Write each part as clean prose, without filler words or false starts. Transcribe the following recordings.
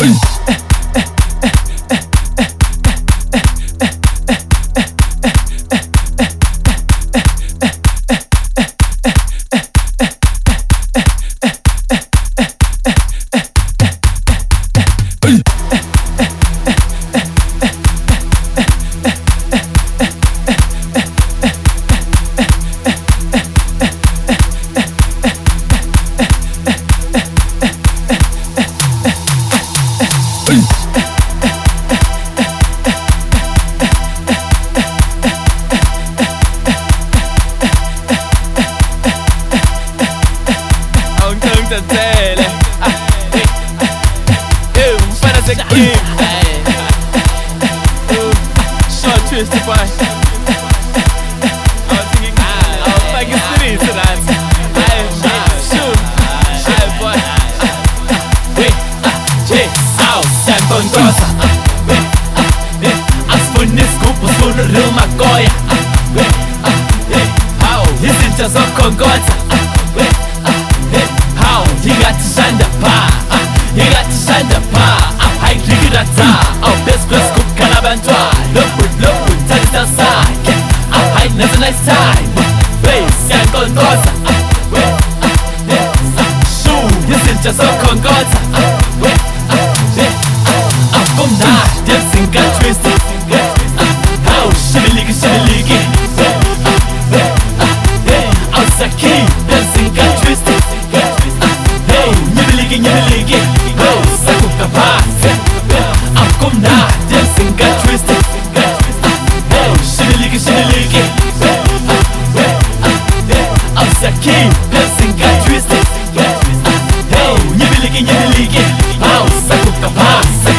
Short twist boy. I'm thinking, back in city tonight. Shoot, boy. Sen con cosa. Asfunisco, pusfuno ruma goya. Izinto zokhonkoza. Yingathanda pha, yingathanda pha. Hayi ngikirata, best kukhala abantwana. Lobu thatha sakhe. Hayi that's a nice time. Siyakhonkoza. Izinto zokhonkoza. Kumnandi singatwist. Shibiliki shibiliki. Awusakhi singatwist. Nyibiliki sakuka phansi. Kumnandi singatwist. Shibiliki shibiliki. Awusakhi singatwist. Nyibiliki sakuka phansi.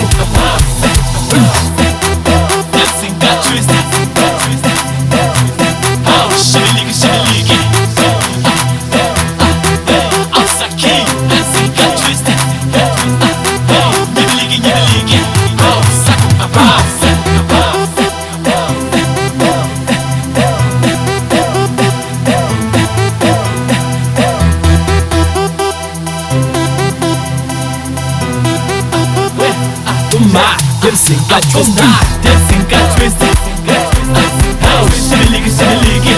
Dancing got twisted. Shibiliki shibiliki.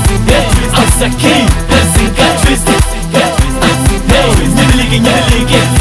Awusakhi dancing got twisted. Nyibiliki nyibiliki.